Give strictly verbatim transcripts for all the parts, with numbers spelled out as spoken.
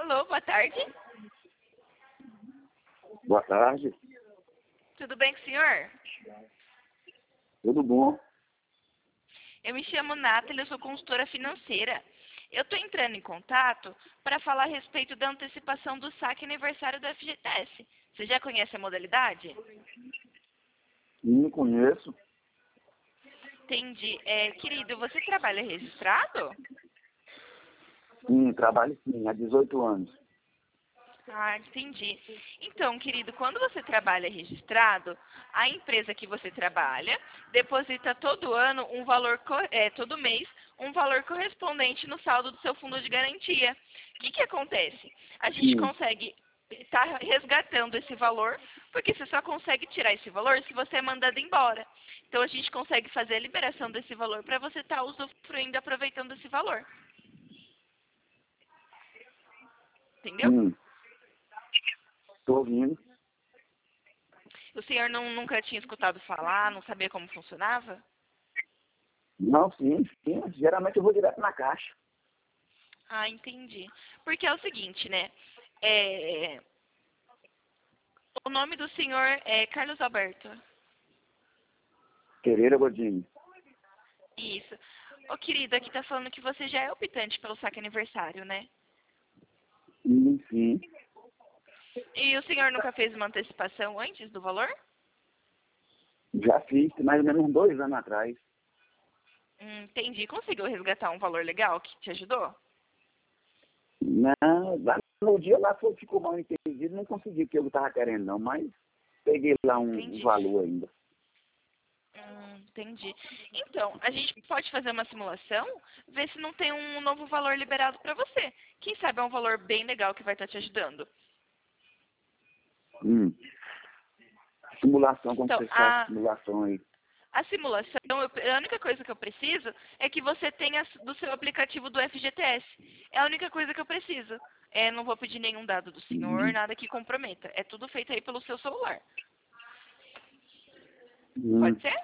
Alô, boa tarde. Boa tarde, Tudo bem com o senhor? tudo bom? Eu me chamo Nathalie, eu sou consultora financeira. Eu estou entrando em contato para falar a respeito da antecipação do saque aniversário do F G T S. Você já conhece a modalidade? Sim, conheço. Entendi. É, querido, você trabalha registrado? Sim, trabalho sim, há dezoito anos. Ah, entendi. Então, querido, quando você trabalha registrado, a empresa que você trabalha deposita todo ano um valor, co- é, todo mês, um valor correspondente no saldo do seu fundo de garantia. O que que acontece? A gente Sim. consegue estar resgatando esse valor, porque você só consegue tirar esse valor se você é mandado embora. Então, a gente consegue fazer a liberação desse valor para você estar usufruindo e aproveitando esse valor. Entendeu? Sim, estou ouvindo. O senhor não, nunca tinha escutado falar, não sabia como funcionava? Não, sim, sim. Geralmente eu vou direto na caixa. Ah, entendi. Porque é o seguinte, né? É, o nome do senhor é Carlos Alberto. Pereira Godinho. Isso. Ô, querido, aqui tá falando que você já é optante pelo saque aniversário, né? Sim, sim. E o senhor nunca fez uma antecipação antes do valor? Já fiz, mais ou menos uns dois anos atrás. Hum, entendi. Conseguiu resgatar um valor legal que te ajudou? Não, lá no dia lá foi, ficou mal entendido, não consegui o que eu estava querendo não, mas peguei lá um, um Entendi. valor ainda. Hum, entendi. Então, a gente pode fazer uma simulação, ver se não tem um novo valor liberado para você. Quem sabe é um valor bem legal que vai estar te ajudando. Hum. Simulação, como Então, você faz a, simulação aí? a simulação, eu- a única coisa que eu preciso é que você tenha do seu aplicativo do F G T S. É a única coisa que eu preciso. É, não vou pedir nenhum dado do senhor, Hum. nada que comprometa. É tudo feito aí pelo seu celular. Hum. Pode ser?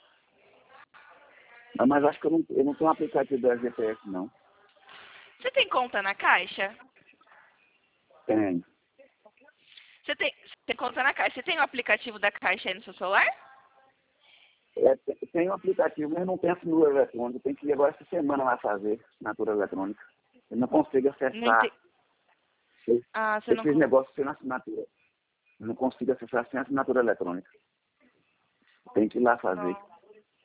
Ah, mas acho que eu não, eu não tenho um aplicativo do G P S não. Você tem conta na Caixa? Tenho. Você tem, você tem conta na Caixa? Você tem o aplicativo da Caixa aí no seu celular? É, tem tem um aplicativo, mas não tem assinatura eletrônica. Tem que ir agora essa semana lá fazer assinatura eletrônica. Eu não consigo Não acessar ente... esse- Ah, você não... esses con- negócios sem assinatura. Eu não consigo acessar sem assinatura eletrônica. Tem que ir lá fazer. Não.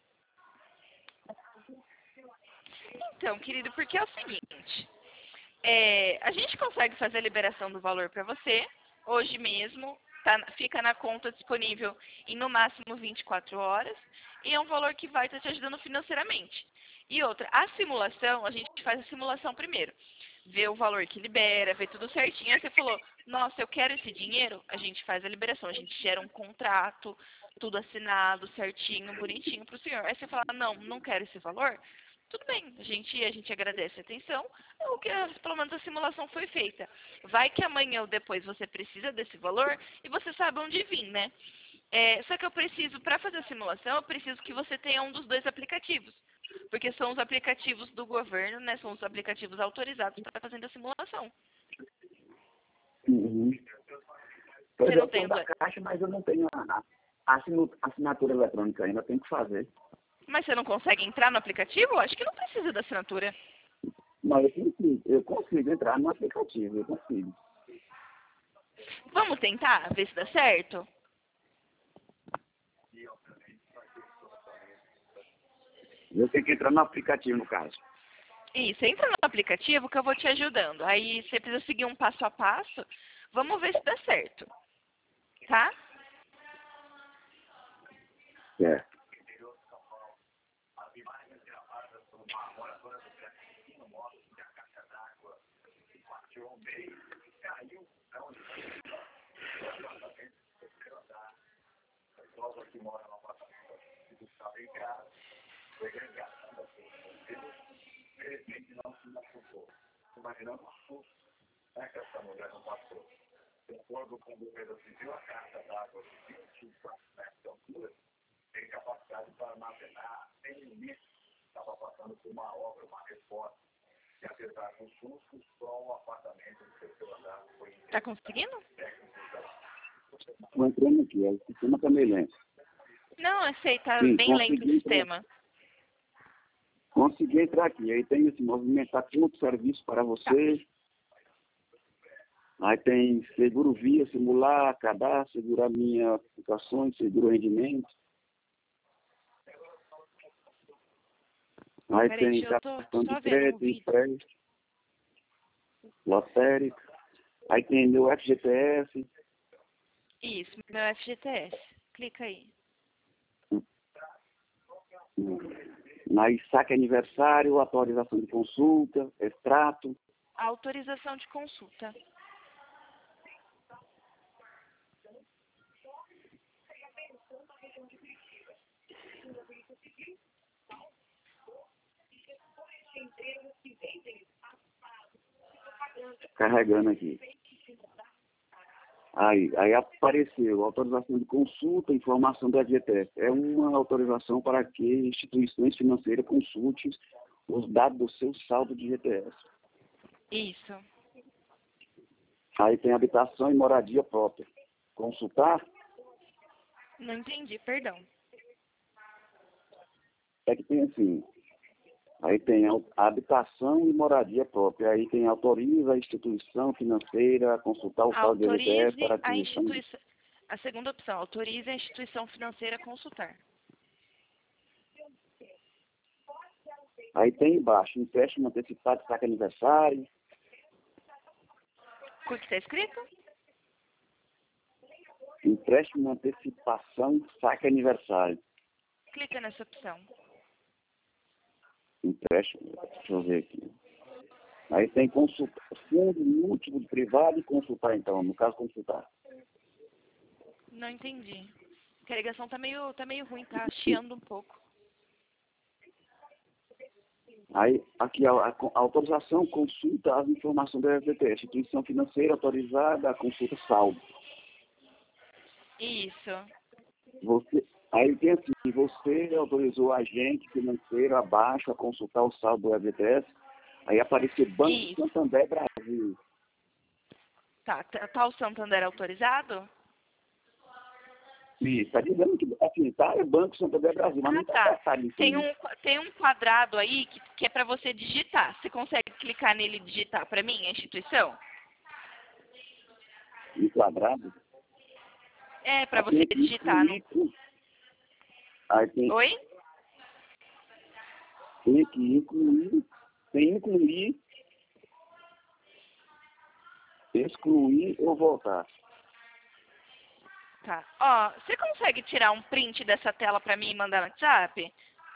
Então, querido, porque é o seguinte. É, a gente consegue fazer a liberação do valor para você, hoje mesmo, tá, fica na conta disponível em no máximo vinte e quatro horas, e é um valor que vai estar te ajudando financeiramente. E outra, a simulação, a gente faz a simulação primeiro, vê o valor que libera, vê tudo certinho, aí você falou, nossa, eu quero esse dinheiro, a gente faz a liberação, a gente gera um contrato, tudo assinado, certinho, bonitinho para o senhor. Aí você fala, não, não quero esse valor, tudo bem, a gente, a gente agradece a atenção, o que pelo menos a simulação foi feita. Vai que amanhã ou depois você precisa desse valor e você sabe onde vir, né? É, só que eu preciso, para fazer a simulação, eu preciso que você tenha um dos dois aplicativos. Porque são os aplicativos do governo, né? São os aplicativos autorizados para fazer a simulação. Uhum. Pois Você é, não eu tenho tem o da do... caixa, mas eu não tenho a, a assinu- assinatura eletrônica ainda. Tenho que fazer. Mas você não consegue entrar no aplicativo? Acho que não precisa da assinatura. Mas eu consigo, eu consigo entrar no aplicativo, eu consigo. Vamos tentar ver se dá certo? Eu tenho que entrar no aplicativo, no caso. Isso, entra no aplicativo que eu vou te ajudando. Aí você precisa seguir um passo a passo. Vamos ver se dá certo. Tá? Certo. Tá conseguindo? Estou entrando aqui, é o sistema está meio lento. Não, eu sei, tá Sim, bem lento o consegui sistema. Consegui entrar aqui. Aí tem esse movimentar ponto serviço para você. Aí tem seguro via, simular, cadastro, segurar minha aplicações, seguro rendimento. Aí Peraí, tem deixa eu tô, cartão só de vendo o crédito, vídeo. empréstimo, lotérica. Aí tem meu F G T S. Isso, meu F G T S. Clica aí. Aí saque aniversário, atualização de consulta, extrato. Autorização de consulta. Carregando aqui. Aí, aí apareceu autorização de consulta, informação do F G T S. É uma autorização para que instituições financeiras consultem os dados do seu saldo de G T S. Isso. Aí tem habitação e moradia própria. Consultar Não entendi, perdão. é que tem assim. Aí tem a habitação e moradia própria. Aí tem autoriza a instituição financeira a consultar o saldo de G T S Autorize para a aquisição. instituição. A segunda opção, autorize a instituição financeira a consultar. Aí tem embaixo, empréstimo antecipado, saque aniversário. O que está escrito? Empréstimo antecipação, saque aniversário. Clica nessa opção. Empréstimo, deixa eu ver aqui. Aí tem consulta, fundo múltiplo de privado e consultar, então, no caso consultar. Não entendi. A ligação tá meio, tá meio ruim, tá chiando um pouco. Aí, aqui, a, a, a autorização consulta as informações do F G T S, instituição financeira autorizada a consulta saldo. Isso. Você, aí tem assim, você autorizou o agente financeiro abaixo a consultar o saldo do F G T S, aí apareceu Banco Isso. Santander Brasil. Tá, tá, tá o Santander autorizado? Sim, está dizendo que assim, tá, é Banco Santander Brasil, mas Ah, não está tá. passado em Tem cima. um, tem um quadrado aí que, que é para você digitar. Você consegue clicar nele e digitar para mim, a instituição? Enquadrado. É, para Aí você tem digitar. No... incluir, aí tem, Oi? tem que incluir, tem incluir, excluir ou voltar. Tá. Ó, você consegue tirar um print dessa tela para mim e mandar no WhatsApp?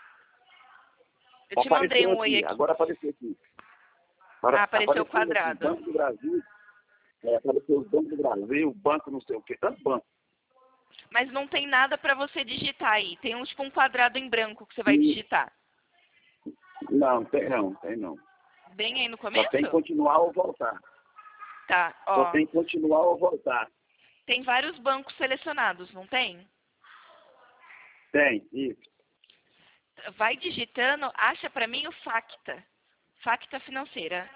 Eu te mandei Apareceu um oi aqui, aqui. agora apareceu aqui. Ah, apareceu o Apareceu aqui, quadrado. Banco do Brasil, é, apareceu o Banco do Brasil, o banco não sei o quê, tanto banco. Mas não tem nada para você digitar aí. Tem um tipo um quadrado em branco que você vai E, digitar. não, tem não, tem não. Bem aí no Só começo? tem que continuar ou voltar. Tá, Só ó. tem que continuar ou voltar. Tem vários bancos selecionados, não tem? Tem, isso. Vai digitando, acha para mim o Facta. Facta financeira.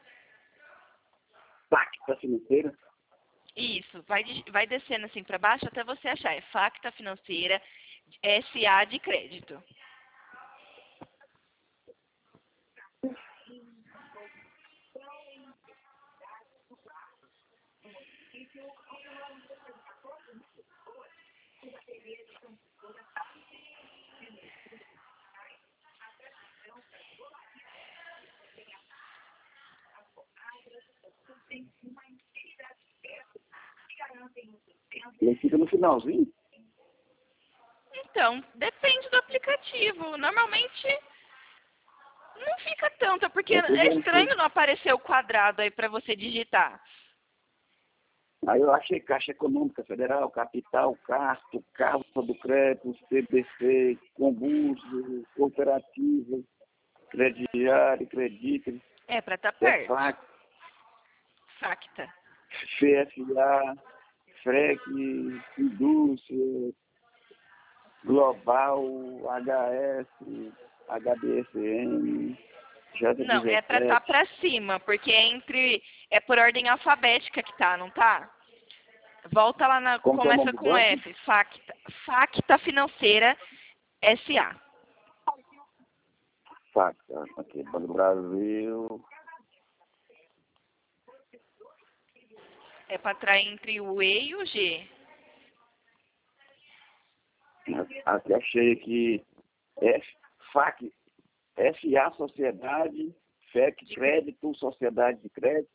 Pacta financeira. Isso, vai, dig- vai descendo assim para baixo até você achar. É Facta financeira S A de crédito. Ele fica no finalzinho. Então, depende do aplicativo. Normalmente não fica tanto, porque Eu tô é vendo estranho que- não aparecer o quadrado aí para você digitar. Aí eu achei Caixa Econômica Federal, Capital, Casto, Casa do Crédito, C B C, Combustível, Cooperativa, Crediário, Credito, É, para estar perto. EFAC, Facta. C F A, FREC, Indústria, Global, H S, H B S M, Não, é pra estar pra cima, porque é entre. É por ordem alfabética que tá, não tá? Volta lá na. Como que é o nome Começa do com banco? F. Facta. Facta Financeira S A. Facta. Aqui, Banco do Brasil. É pra estar entre o E e o G. Aqui achei aqui. F, FAC, F A Sociedade, F E C Crédito, Sociedade de Crédito.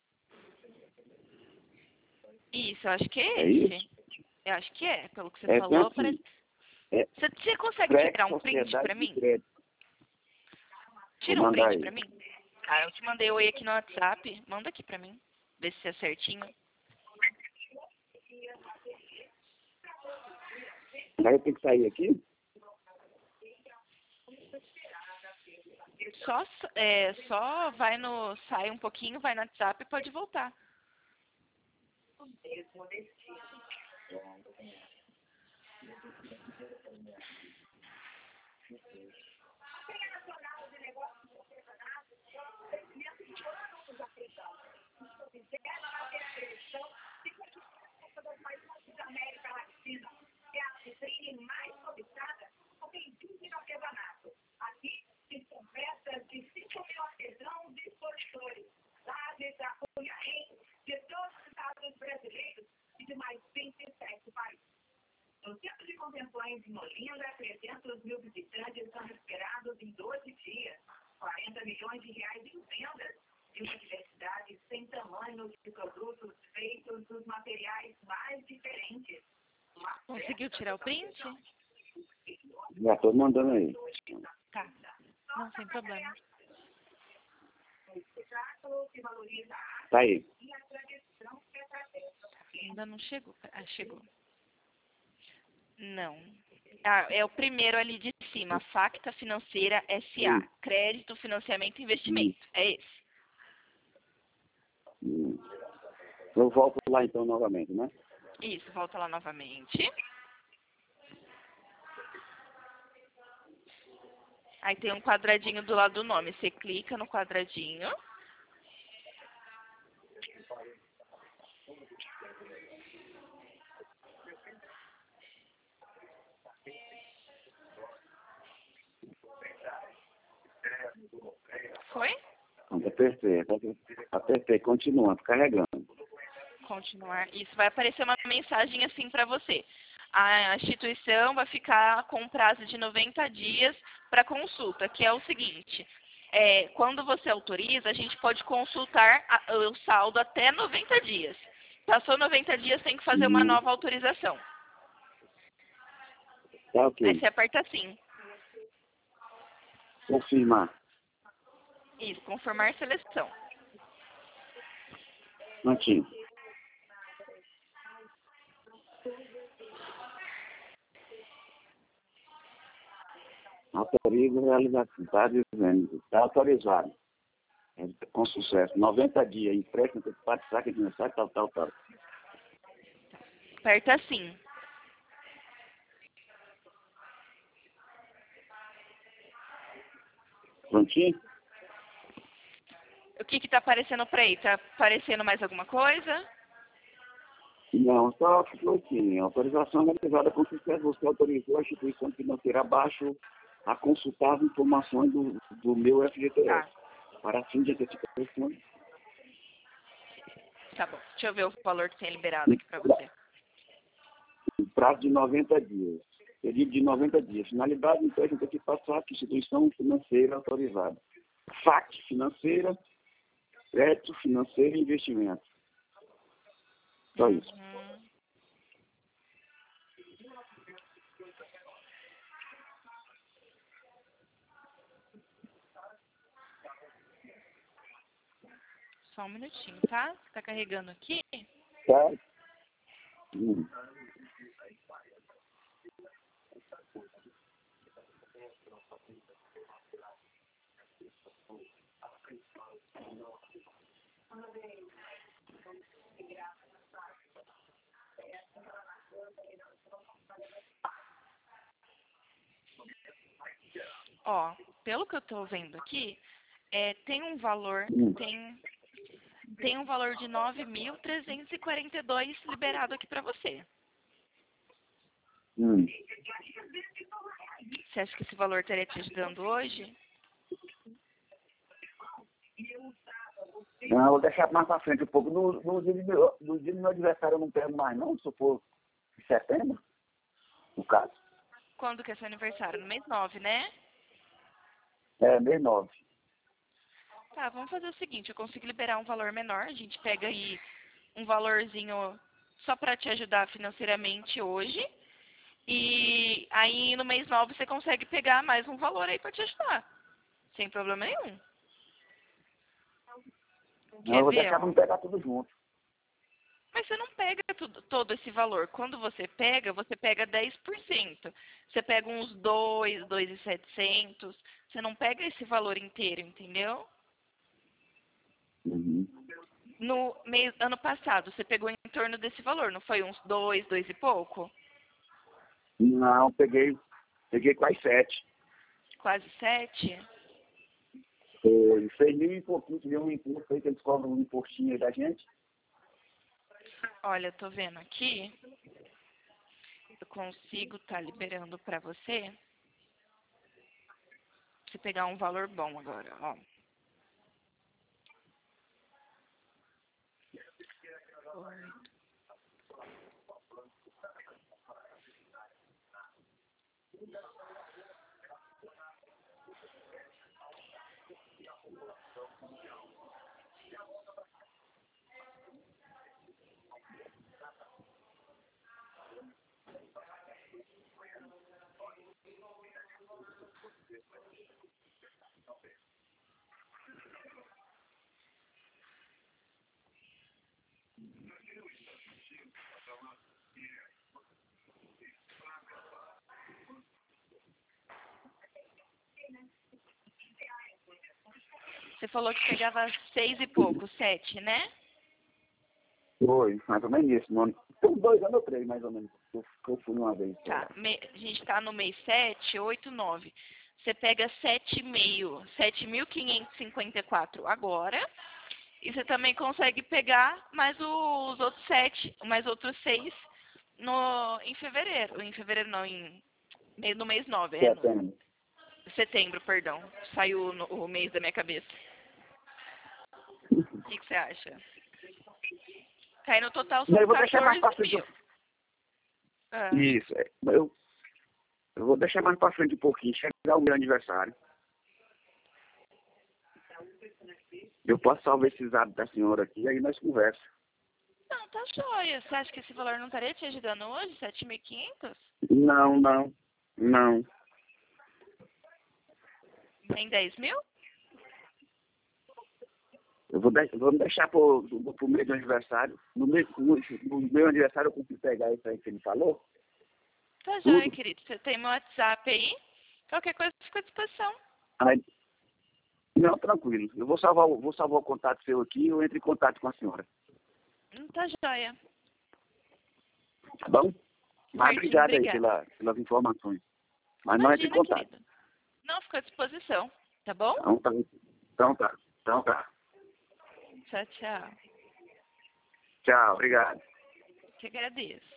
Isso, eu acho que é, É esse. isso? Eu acho que é, pelo que você É, falou. assim, Parece... é, Você, você consegue F E C tirar um print Sociedade pra de mim? Crédito. Tira Vou um mandar print aí. pra mim? Ah, eu te mandei oi aqui no WhatsApp. Manda aqui pra mim. Vê se é certinho. Aí eu tenho que sair aqui? Só, é, só vai no. Sai um pouquinho, vai no WhatsApp e pode voltar. Conseguiu tirar o print? Já estou mandando aí. Tá. Não, sem problema. Tá aí. Ainda não chegou. Ah, chegou. Não. Ah, é o primeiro ali de cima. Facta Financeira S A. Hum. Crédito, Financiamento e Investimento. É esse. Hum. Eu volto lá então novamente, né? Isso, volta lá novamente. Aí tem um quadradinho do lado do nome. Você clica no quadradinho. Foi? Apertei, apertei, continuando, carregando. Continuar. Isso vai aparecer uma mensagem assim para você. A instituição vai ficar com um prazo de noventa dias para consulta, que é o seguinte. É, quando você autoriza, a gente pode consultar a, o saldo até noventa dias. Passou noventa dias, tem que fazer uma Hum. nova autorização. Tá ok. Aí você aperta sim. Confirmar. Isso, confirmar seleção. Prontinho. Autoriza a realização. Está dizendo. Está autorizado. Com sucesso. noventa dias. Empréstimo, antecipado, saque de mensagem, tal, tal, tal. Aperta sim. Prontinho? O que que tá aparecendo para aí? Tá aparecendo mais alguma coisa? Não, só ficou assim. Autorização realizada com sucesso. Você autorizou a instituição financeira abaixo a consultar as informações do, do meu F G T S. Tá. Para fim de identificação. Tá bom. Deixa eu ver o valor que tem liberado aqui para você. Prazo de noventa dias. Período de noventa dias. Finalidade, empréstimo tem que passar que instituição financeira autorizada. F A C financeira, crédito financeiro e investimento. Só isso. Uhum. Só um minutinho, tá? Tá carregando aqui? Tá? Hum. Ó, pelo que eu tô vendo aqui, É, tem um valor, Hum. tem, tem um valor de nove mil trezentos e quarenta e dois liberado aqui para você. Hum. Você acha que esse valor estaria te ajudando hoje? Não, eu vou deixar mais pra frente um pouco. No, no, dia, do meu, no dia do meu aniversário eu não pego mais não, se for em setembro, no caso. Quando que é seu aniversário? No mês nove, né? É, mês nove. Tá, vamos fazer o seguinte, eu consigo liberar um valor menor, a gente pega aí um valorzinho só para te ajudar financeiramente hoje. E aí no mês nove você consegue pegar mais um valor aí para te ajudar. Sem problema nenhum. Não, eu Quer vou ver, deixar pra ó? não pegar tudo junto. Mas você não pega tudo, todo esse valor. Quando você pega, você pega dez por cento. Você pega uns dois, dois mil e setecentos. Você não pega esse valor inteiro, entendeu? Uhum. No mês, ano passado, você pegou em torno desse valor, não foi uns dois, dois e pouco? Não, peguei, peguei quase sete. Quase sete? Foi seis mil e pouquinho, que deu um imposto aí, que eles cobram um impostinho aí da gente. Olha, eu tô vendo aqui. Eu consigo estar liberando para você. Você pegar um valor bom agora, ó. Você falou que pegava seis e pouco, sete, né? Foi, mais ou menos isso. Mano. Tem uns dois anos ou três, mais ou menos, que eu, que eu fui uma vez. Tá, me- a gente tá no mês sete, oito, nove. Você pega sete vírgula cinco, sete mil quinhentos e cinquenta e quatro agora. E você também consegue pegar mais os outros sete, mais outros seis no, em fevereiro. Em fevereiro não, em, no mês nove, é, no Setembro. setembro, perdão. Saiu no, o mês da minha cabeça. O que, que você acha? Cai no total Não, são eu vou deixar mais pra quatorze frente. mil. Ah, Isso, é. Eu, eu vou deixar mais pra frente um pouquinho, chegar o meu aniversário. Eu posso salvar esses hábitos da senhora aqui, aí nós conversamos. não, tá joia. Você acha que esse valor não estaria te ajudando hoje? sete mil e quinhentos? Não, não, não. Nem dez mil? Eu vou, de, vou deixar pro, pro, pro mês do aniversário. No, mês, no, no meu aniversário eu consigo pegar isso aí que ele falou. Tá joia, Tudo. querido. Você tem meu WhatsApp aí? Qualquer coisa fica à disposição. Aí, não, tranquilo. Eu vou salvar, o- vou salvar o contato seu aqui e eu entro em contato com a senhora. Hum, Tá joia. Tá bom? Mas Certinho, obrigado aí obrigada. pela, pelas informações. Mas não entre em Imagina, contato. querido. Não, fica à disposição. Tá bom? Então tá. Então tá. Então tá. Tchau, tchau. Tchau, obrigado. Que agradeço.